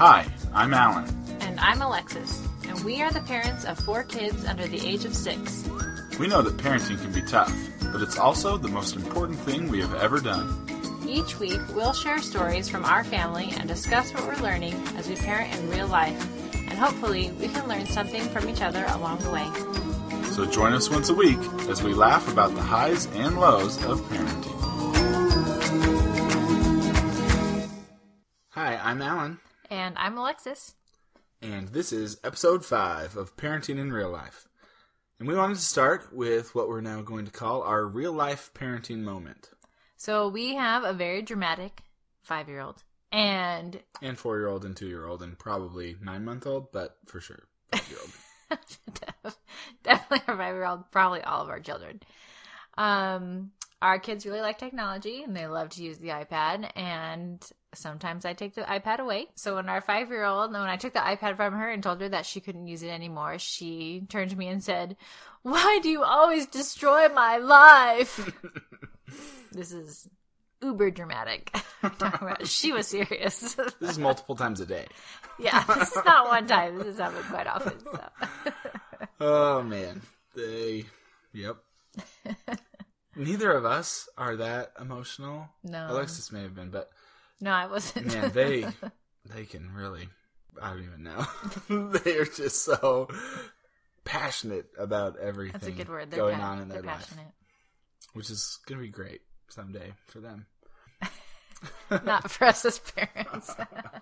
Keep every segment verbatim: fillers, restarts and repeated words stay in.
Hi, I'm Alan. And I'm Alexis, and we are the parents of four kids under the age of six. We know that parenting can be tough, but it's also the most important thing we have ever done. Each week, we'll share stories from our family and discuss what we're learning as we parent in real life. And hopefully, we can learn something from each other along the way. So join us once a week as we laugh about the highs and lows of parenting. Hi, I'm Alan. And I'm Alexis. And this is episode five of Parenting in Real Life. And we wanted to start with what we're now going to call our real life parenting moment. So we have a very dramatic five-year-old and... And four-year-old and two-year-old and probably nine-month-old, but for sure, five-year-old. Definitely our five-year-old, probably all of our children. Um, our kids really like technology, and they love to use the iPad, and sometimes I take the iPad away. So when our five-year-old, when I took the iPad from her and told her that she couldn't use it anymore, she turned to me and said, "Why do you always destroy my life?" This is uber dramatic. She was serious. This is multiple times a day. Yeah, this is not one time. This is happening quite often. So. Oh, man. They, yep. Neither of us are that emotional. No. Alexis may have been, but... No, I wasn't. Man, they, they can really... I don't even know. They are just so passionate about everything That's a good word. They're going pa- on in their they're life. Passionate. Which is going to be great someday for them. Not for us as parents.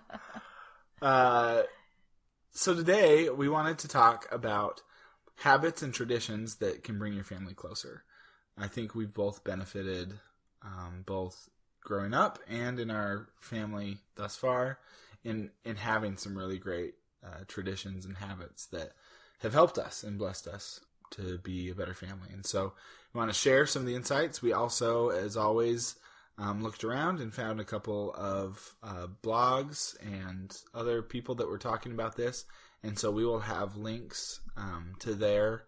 uh, so today we wanted to talk about habits and traditions that can bring your family closer. I think we've both benefited, um, both growing up and in our family thus far, in, in having some really great uh, traditions and habits that have helped us and blessed us to be a better family. And so we want to share some of the insights. We also, as always, um, looked around and found a couple of uh, blogs and other people that were talking about this. And so we will have links um, to their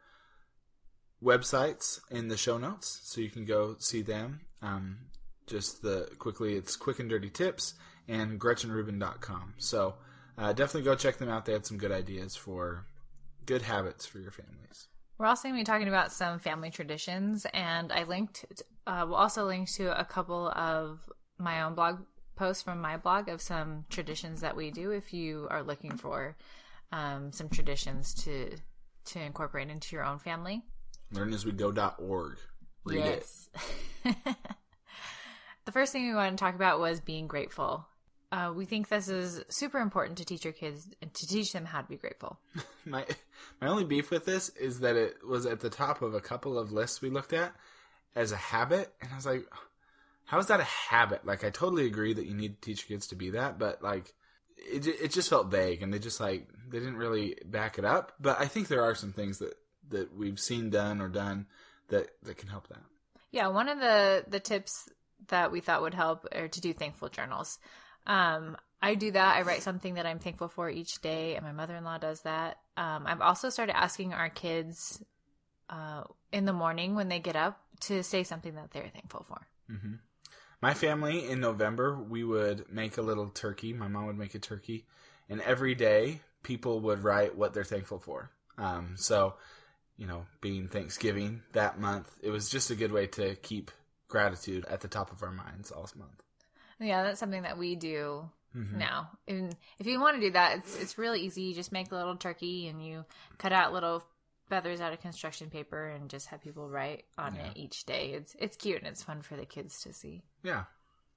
websites in the show notes, so you can go see them. Um, just the quickly, it's Quick and Dirty Tips and Gretchen Rubin dot com. So uh, definitely go check them out. They had some good ideas for good habits for your families. We're also going to be talking about some family traditions, and I linked, uh, we'll also link to a couple of my own blog posts from my blog of some traditions that we do if you are looking for um, some traditions to to incorporate into your own family. learn as we go dot org. Read yes. it. The first thing we wanted to talk about was being grateful. Uh, we think this is super important to teach your kids, to teach them how to be grateful. My my only beef with this is that it was at the top of a couple of lists we looked at as a habit, and I was like, how is that a habit? Like, I totally agree that you need to teach your kids to be that, but like, it it just felt vague, and they just like, they didn't really back it up. But I think there are some things that, that we've seen done or done that, that can help that. Yeah, one of the, the tips that we thought would help are to do thankful journals. Um, I do that. I write something that I'm thankful for each day, and my mother-in-law does that. Um, I've also started asking our kids uh, in the morning when they get up to say something that they're thankful for. Mm-hmm. My family, in November, we would make a little turkey. My mom would make a turkey, and every day people would write what they're thankful for. Um, so, you know, being Thanksgiving that month, it was just a good way to keep gratitude at the top of our minds all month. Yeah, that's something that we do mm-hmm. now. And if you want to do that, it's it's really easy. You just make a little turkey and you cut out little feathers out of construction paper and just have people write on yeah. it each day. It's it's cute and it's fun for the kids to see. Yeah.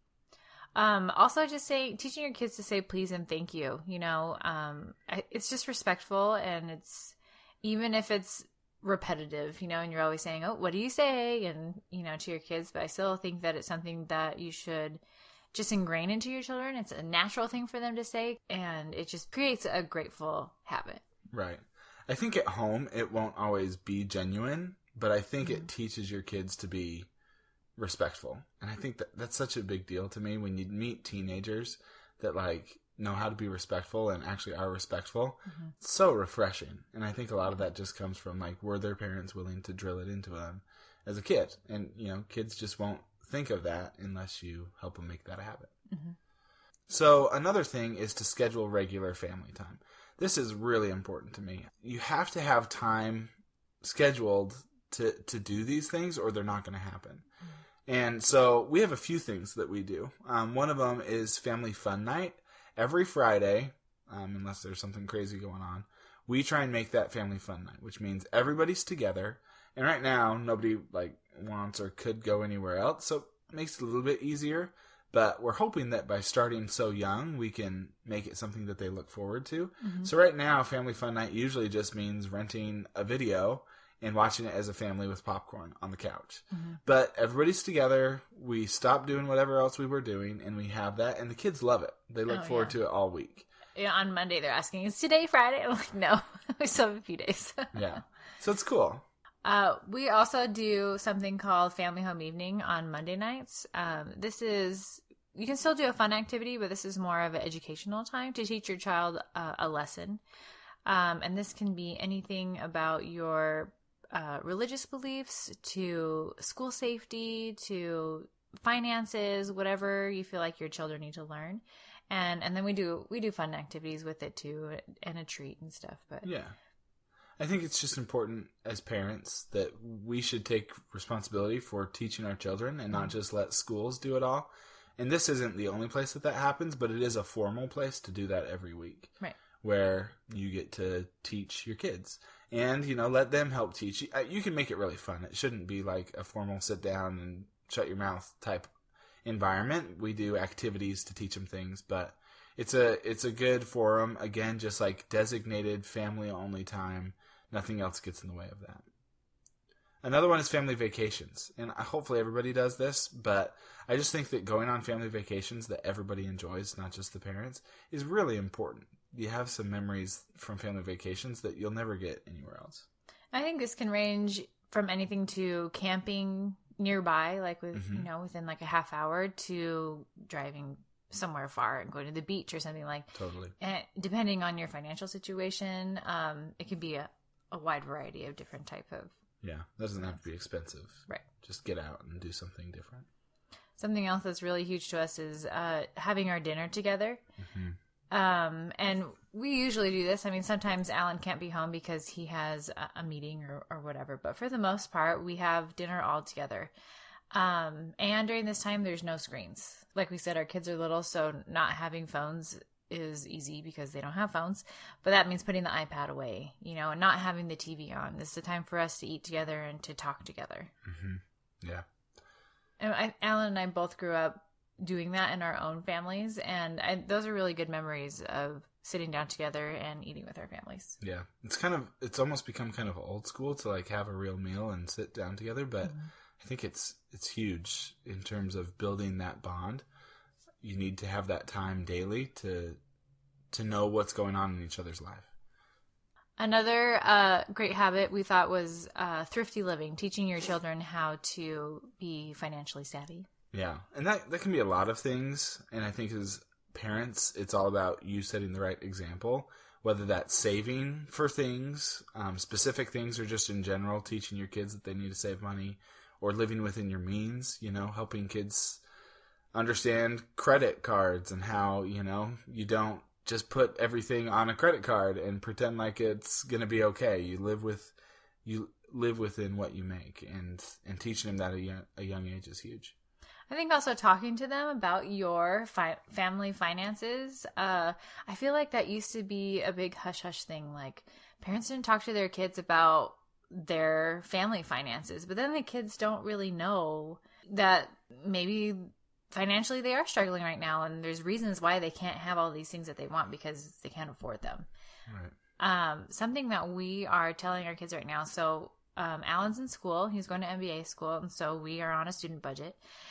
Um. Also, just say teaching your kids to say please and thank you. You know, um, it's just respectful, and it's even if it's repetitive, you know, and you're always saying, "Oh, what do you say?" and you know, to your kids. But I still think that it's something that you should just ingrain into your children. It's a natural thing for them to say, and it just creates a grateful habit. Right. I think at home it won't always be genuine, but I think mm-hmm. it teaches your kids to be respectful. And I think that that's such a big deal to me when you meet teenagers that like know how to be respectful and actually are respectful. Mm-hmm. It's so refreshing. And I think a lot of that just comes from like, were their parents willing to drill it into them as a kid? And, you know, kids just won't think of that unless you help them make that a habit. Mm-hmm. So another thing is to schedule regular family time. This is really important to me. You have to have time scheduled to, to do these things or they're not going to happen. And so we have a few things that we do. Um, one of them is family fun night. Every Friday, um, unless there's something crazy going on, we try and make that family fun night, which means everybody's together. And right now, nobody like wants or could go anywhere else, so it makes it a little bit easier. But we're hoping that by starting so young, we can make it something that they look forward to. Mm-hmm. So right now, family fun night usually just means renting a video and watching it as a family with popcorn on the couch. Mm-hmm. But everybody's together. We stop doing whatever else we were doing, and we have that. And the kids love it. They look oh, forward yeah. to it all week. Yeah, on Monday, they're asking, is today Friday? I'm like, no, we still have a few days. Yeah. So it's cool. Uh, we also do something called Family Home Evening on Monday nights. Um, this is, you can still do a fun activity, but this is more of an educational time to teach your child uh, a lesson. Um, and this can be anything about your uh, religious beliefs to school safety to finances, whatever you feel like your children need to learn. And and then we do we do fun activities with it too, and a treat and stuff. But yeah. I think it's just important as parents that we should take responsibility for teaching our children and not just let schools do it all. And this isn't the only place that that happens, but it is a formal place to do that every week. Right. Where you get to teach your kids and, you know, let them help teach you. You can make it really fun. It shouldn't be like a formal sit down and shut your mouth type environment. We do activities to teach them things, but it's a, it's a good forum. Again, just like designated family only time. Nothing else gets in the way of that. Another one is family vacations. And hopefully everybody does this, but I just think that going on family vacations that everybody enjoys, not just the parents, is really important. You have some memories from family vacations that you'll never get anywhere else. I think this can range from anything to camping nearby, like with, mm-hmm. you know, within like a half hour, to driving somewhere far and going to the beach or something like. Totally. And depending on your financial situation, um, it can be a, a wide variety of different type of. Yeah, it doesn't have to be expensive. Right. Just get out and do something different. Something else that's really huge to us is uh, having our dinner together. Mm-hmm. Um, and we usually do this. I mean, sometimes Alan can't be home because he has a, a meeting or, or whatever. But for the most part, we have dinner all together. Um, and during this time, there's no screens. Like we said, our kids are little, so not having phones is easy because they don't have phones. But that means putting the iPad away, you know, and not having the T V on. This is a time for us to eat together and to talk together. Mm-hmm. Yeah. And I, Alan and I both grew up doing that in our own families, and I, those are really good memories of sitting down together and eating with our families. Yeah, it's kind of it's almost become kind of old school to like have a real meal and sit down together, but mm-hmm. I think it's it's huge in terms of building that bond. You need to have that time daily to to know what's going on in each other's life. Another uh, great habit we thought was uh, thrifty living, teaching your children how to be financially savvy. Yeah, and that, that can be a lot of things, and I think as parents, it's all about you setting the right example, whether that's saving for things, um, specific things, or just in general teaching your kids that they need to save money, or living within your means, you know, helping kids understand credit cards and how, you know, you don't just put everything on a credit card and pretend like it's going to be okay. You live with, you live within what you make, and, and teaching them that at a young, a young age is huge. I think also talking to them about your fi- family finances. Uh, I feel like that used to be a big hush hush thing. Like parents didn't talk to their kids about their family finances, but then the kids don't really know that maybe financially they are struggling right now, and there's reasons why they can't have all these things that they want because they can't afford them. Right. Um, something that we are telling our kids right now. So um, Alan's in school. He's going to M B A school, and so we are on a student budget.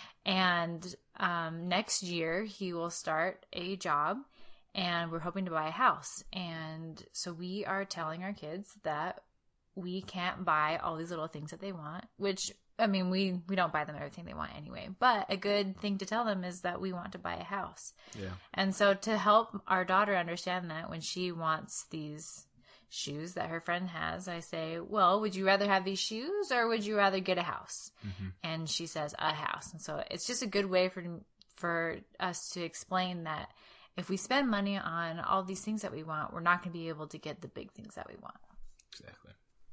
And um, next year he will start a job, and we're hoping to buy a house. And so we are telling our kids that we can't buy all these little things that they want, which, I mean, we, we don't buy them everything they want anyway. But a good thing to tell them is that we want to buy a house. Yeah. And so to help our daughter understand that, when she wants these shoes that her friend has, I say, well, would you rather have these shoes or would you rather get a house? Mm-hmm. And she says a house. And so it's just a good way for for us to explain that if we spend money on all these things that we want, we're not going to be able to get the big things that we want. Exactly.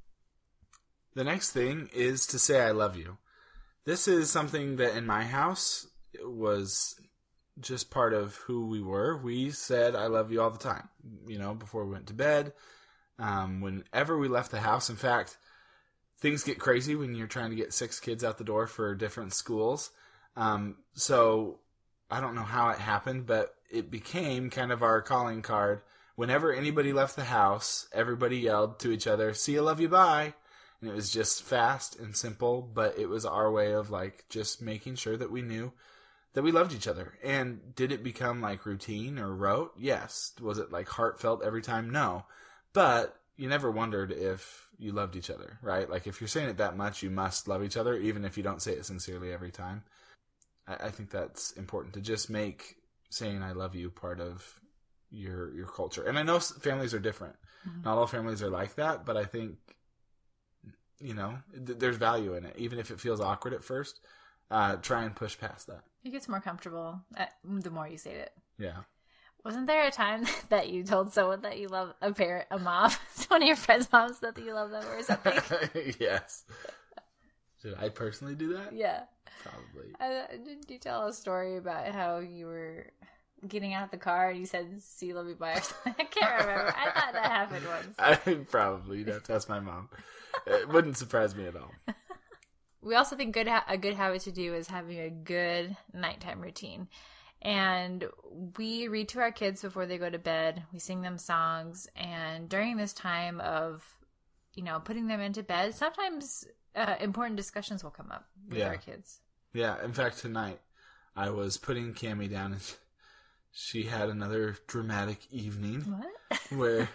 The next thing is to say I love you. This is something that in my house was just part of who we were. We said I love you all the time, you know, before we went to bed. Um, whenever we left the house. In fact, things get crazy when you're trying to get six kids out the door for different schools. Um, so I don't know how it happened, but it became kind of our calling card. Whenever anybody left the house, everybody yelled to each other, "See you, love you, bye." And it was just fast and simple, but it was our way of like just making sure that we knew that we loved each other. And did it become like routine or rote? Yes. Was it like heartfelt every time? No. But you never wondered if you loved each other, right? Like if you're saying it that much, you must love each other, even if you don't say it sincerely every time. I, I think that's important to just make saying I love you part of your your culture. And I know families are different. Mm-hmm. Not all families are like that, but I think, you know, th- there's value in it. Even if it feels awkward at first, uh, try and push past that. It gets more comfortable at, the more you say it. Yeah. Wasn't there a time that you told someone that you love a parent, a mom, one of your friends' moms, that you love them or something? Yes. Did I personally do that? Yeah. Probably. Uh, did you tell a story about how you were getting out of the car and you said, "See you, love you, bye," or something? I can't remember. I thought that happened once. I probably. That's, that's my mom. It wouldn't surprise me at all. We also think good ha- a good habit to do is having a good nighttime routine. And we read to our kids before they go to bed. We sing them songs. And during this time of, you know, putting them into bed, sometimes uh, important discussions will come up with yeah. our kids. Yeah. In fact, tonight I was putting Cammie down and she had another dramatic evening. What? Where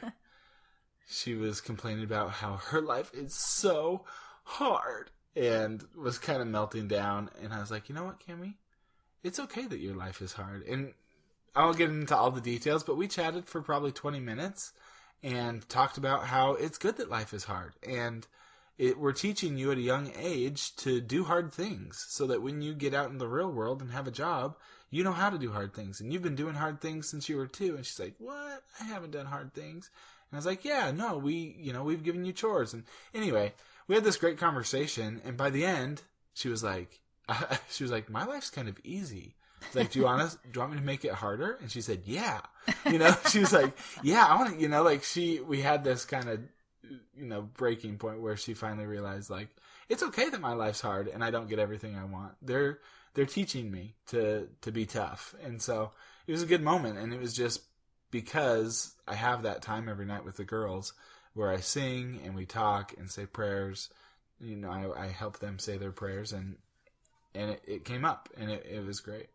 she was complaining about how her life is so hard and was kind of melting down. And I was like, you know what, Cammie? It's okay that your life is hard. And I'll get into all the details, but we chatted for probably twenty minutes and talked about how it's good that life is hard. And it, we're teaching you at a young age to do hard things so that when you get out in the real world and have a job, you know how to do hard things. And you've been doing hard things since you were two. And she's like, "What? I haven't done hard things." And I was like, "Yeah, no, we, you know, we've given you chores." And anyway, we had this great conversation. And by the end, she was like, she was like, "My life's kind of easy." I was like, do you want us, do you want me to make it harder? And she said, "Yeah." You know, she was like, "Yeah, I want to," you know, like she, we had this kind of, you know, breaking point where she finally realized like, it's okay that my life's hard and I don't get everything I want. They're, they're teaching me to, to be tough. And so it was a good moment. And it was just because I have that time every night with the girls where I sing and we talk and say prayers. You know, I, I help them say their prayers and, and it, it came up and it, it was great.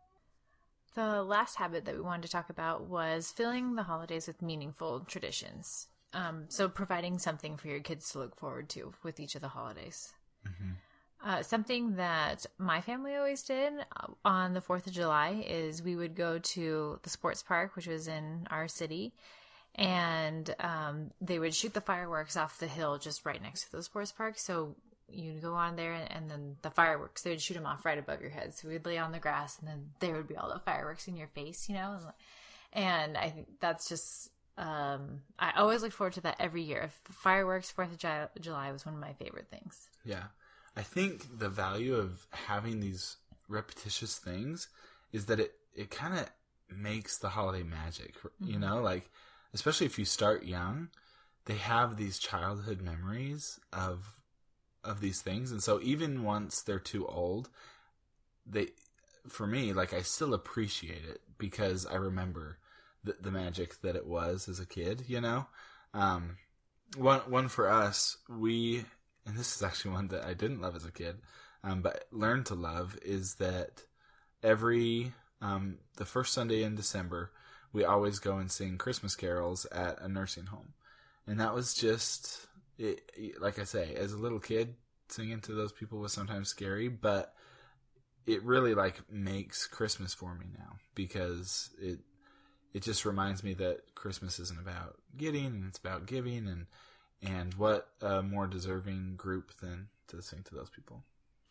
The last habit that we wanted to talk about was filling the holidays with meaningful traditions. Um, so providing something for your kids to look forward to with each of the holidays. Mm-hmm. Uh, something that my family always did on the fourth of July is we would go to the sports park, which was in our city, and um, they would shoot the fireworks off the hill just right next to the sports park. So you'd go on there and, and then the fireworks, they would shoot them off right above your head. So we'd lay on the grass and then there would be all the fireworks in your face, you know? And I think that's just, um, I always look forward to that every year. Fireworks, fourth of July was one of my favorite things. Yeah. I think the value of having these repetitious things is that it, it kind of makes the holiday magic, you mm-hmm. know, like, especially if you start young, they have these childhood memories of of these things. And so even once they're too old, they, for me, like I still appreciate it because I remember the, the magic that it was as a kid, you know? Um, one, one for us, we, and this is actually one that I didn't love as a kid, um, but learned to love is that every, um, the first Sunday in December, we always go and sing Christmas carols at a nursing home. And that was just, It, like I say, as a little kid, singing to those people was sometimes scary, but it really like makes Christmas for me now because it it just reminds me that Christmas isn't about getting and it's about giving, and and what a more deserving group than to sing to those people.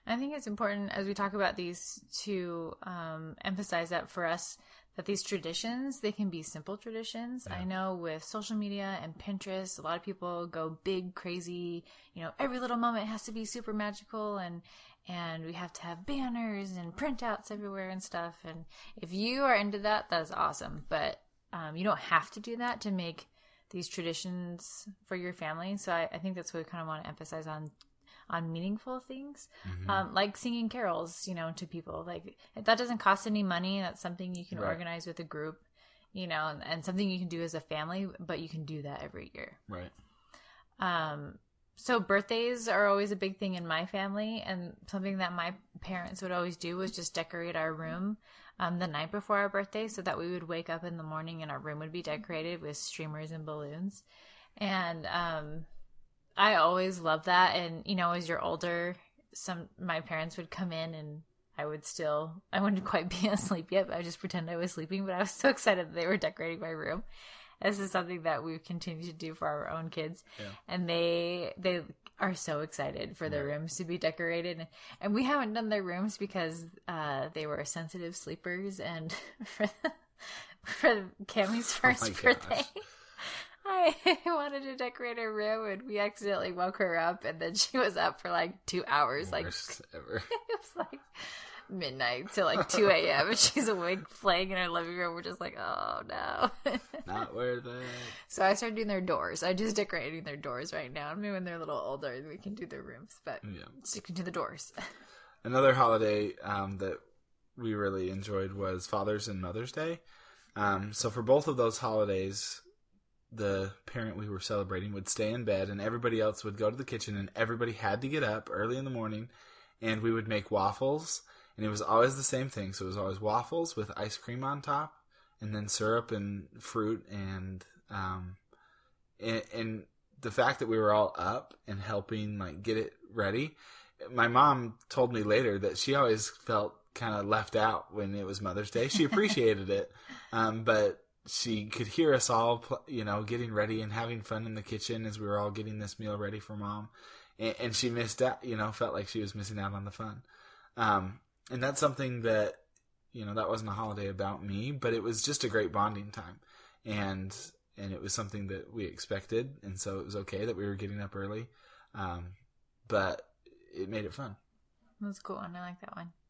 I think it's important as we talk about these to um, emphasize that for us, that these traditions, they can be simple traditions. Yeah. I know with social media and Pinterest, a lot of people go big, crazy, you know, every little moment has to be super magical, and and we have to have banners and printouts everywhere and stuff. And if you are into that, that's awesome. But um, you don't have to do that to make these traditions for your family. So I, I think that's what we kind of want to emphasize on on meaningful things, mm-hmm. um, like singing carols, you know, to people. Like, that doesn't cost any money. That's something you can right. organize with a group, you know, and, and something you can do as a family, but you can do that every year. Right. Um, so birthdays are always a big thing in my family, and something that my parents would always do was just decorate our room um, the night before our birthday, so that we would wake up in the morning and our room would be decorated with streamers and balloons. And, um, I always loved that. And, you know, as you're older, some, my parents would come in and I would still, I wouldn't quite be asleep yet, but I would just pretend I was sleeping, but I was so excited that they were decorating my room. This is something that we've continued to do for our own kids. Yeah. And they, they are so excited for their right. rooms to be decorated. And we haven't done their rooms because, uh, they were sensitive sleepers, and for, for Cammie's first oh birthday. I wanted to decorate her room, and we accidentally woke her up, and then she was up for like two hours. Worst like ever. It was like midnight to like two a.m. and she's awake playing in her living room. We're just like, oh no. Not worth it. So I started doing their doors. I just decorating their doors right now. Maybe when they're a little older, we can do their rooms, but yeah. Sticking to the doors. Another holiday um, that we really enjoyed was Father's and Mother's Day. Um, so for both of those holidays, the parent we were celebrating would stay in bed, and everybody else would go to the kitchen, and everybody had to get up early in the morning, and we would make waffles, and it was always the same thing. So it was always waffles with ice cream on top, and then syrup and fruit, and um, and, and the fact that we were all up and helping like get it ready. My mom told me later that she always felt kind of left out when it was Mother's Day. She appreciated it, um, but she could hear us all, you know, getting ready and having fun in the kitchen as we were all getting this meal ready for Mom. And, and she missed out, you know, felt like she was missing out on the fun. Um, and that's something that, you know, that wasn't a holiday about me, but it was just a great bonding time. And, and it was something that we expected. And so it was okay that we were getting up early. Um, but it made it fun. That's cool. And I like that one.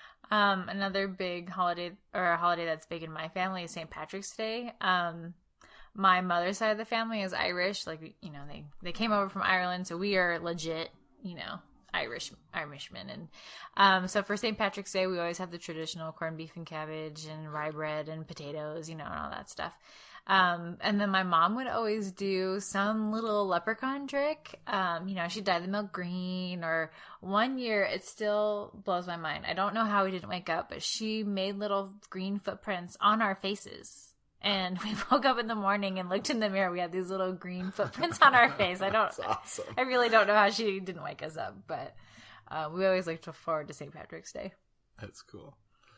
Um, another big holiday, or a holiday that's big in my family, is Saint Patrick's Day. Um, my mother's side of the family is Irish. Like, you know, they, they came over from Ireland, so we are legit, you know, Irish, Irishmen. And, um, so for Saint Patrick's Day, we always have the traditional corned beef and cabbage and rye bread and potatoes, you know, and all that stuff. Um, and then my mom would always do some little leprechaun trick. Um, you know, she'd dye the milk green, or one year, it still blows my mind. I don't know how we didn't wake up, but she made little green footprints on our faces. And we woke up in the morning and looked in the mirror. We had these little green footprints on our face. I don't, That's awesome. I really don't know how she didn't wake us up, but, uh, we always looked forward to Saint Patrick's Day. That's cool.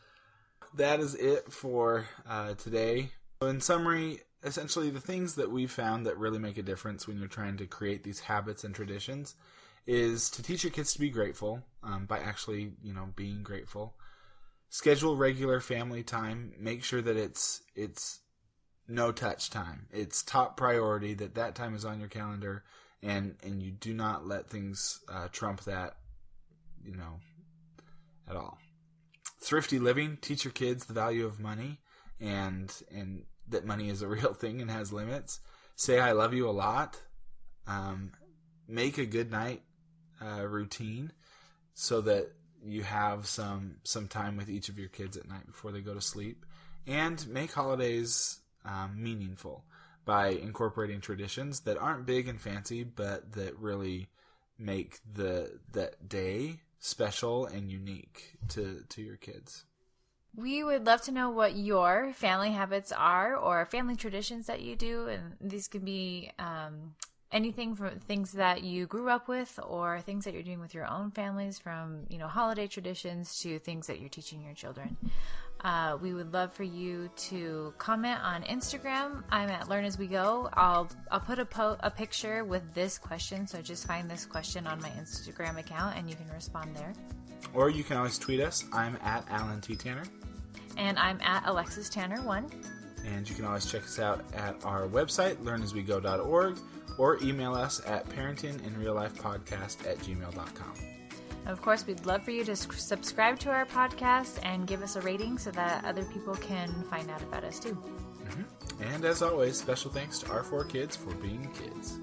That is it for, uh, today. So in summary, essentially the things that we've found that really make a difference when you're trying to create these habits and traditions is to teach your kids to be grateful, um, by actually, you know, being grateful. Schedule regular family time. Make sure that it's it's no touch time. It's top priority that that time is on your calendar, and, and you do not let things uh, trump that, you know, at all. Thrifty living. Teach your kids the value of money. And and that money is a real thing and has limits. Say I love you a lot. Um, make a good night uh, routine so that you have some some time with each of your kids at night before they go to sleep. And make holidays um, meaningful by incorporating traditions that aren't big and fancy, but that really make the that day special and unique to to your kids. We would love to know what your family habits are, or family traditions that you do. And these could be um, anything from things that you grew up with, or things that you're doing with your own families, from, you know, holiday traditions to things that you're teaching your children. Uh, we would love for you to comment on Instagram. I'm at Learn As We Go. I'll I'll put a po- a picture with this question, so just find this question on my Instagram account and you can respond there. Or you can always tweet us. I'm at Alan T. Tanner. And I'm at Alexis Tanner one. And you can always check us out at our website, learn as we go dot org, or email us at parentinginreallifepodcast at gmail dot com. Of course, we'd love for you to subscribe to our podcast and give us a rating so that other people can find out about us too. Mm-hmm. And as always, special thanks to our four kids for being kids.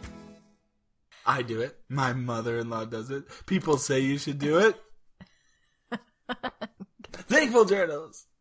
I do it. My mother-in-law does it. People say you should do it. Thankful journals.